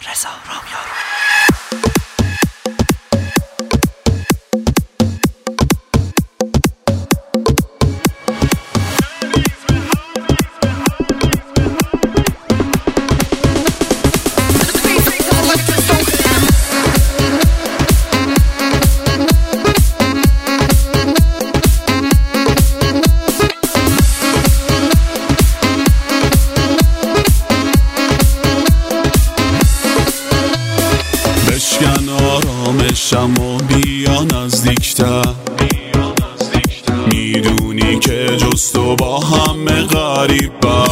رضا رامیارو. بشکن آرامشم و بیا نزدیکتر، میدونی که جز تو با همه غریبه.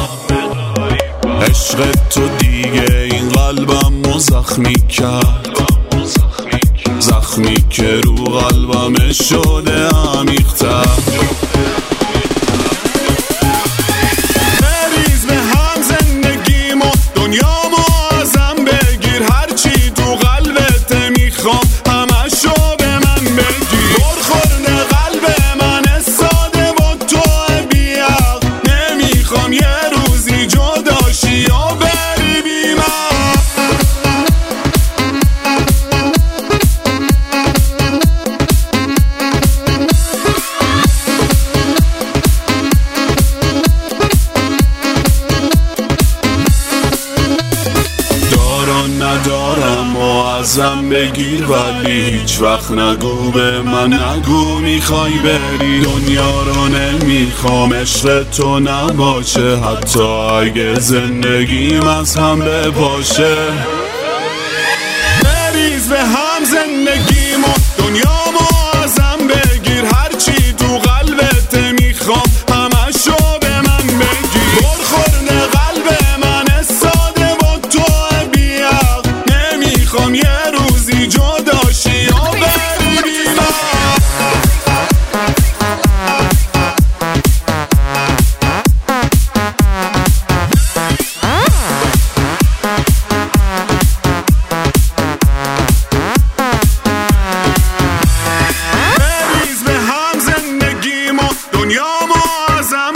عشق تو دیگه این قلبم زخمی کرد، زخمی که رو قلبم شده عمیق‌تر. بریز به هم زندگیم و دنیامو ازم بگیر، هرچی تو قلبت میخوام همشو به من بگیر. برخورد قلب من ساده و تو بی‌عقل، نمیخوام یه روزی جداشی و بری بی من. ندارم و ازم بگیر، ولی هیچ وقت نگو به من، نگو میخوای بری. دنیا رو نمیخوام عشق تو نباشه، حتی اگه زندگیم از هم بپاشه. بریز به هم زندگیم و دنیامو ازم بگیر، هرچی تو قلبت میخوام همشو به من بگیر. برخورد قلب من ساده و تو بی‌عقل، نمیخوام یه روزی جداشی و بری بی من. بریز به هم زندگیم و دنیامو ازم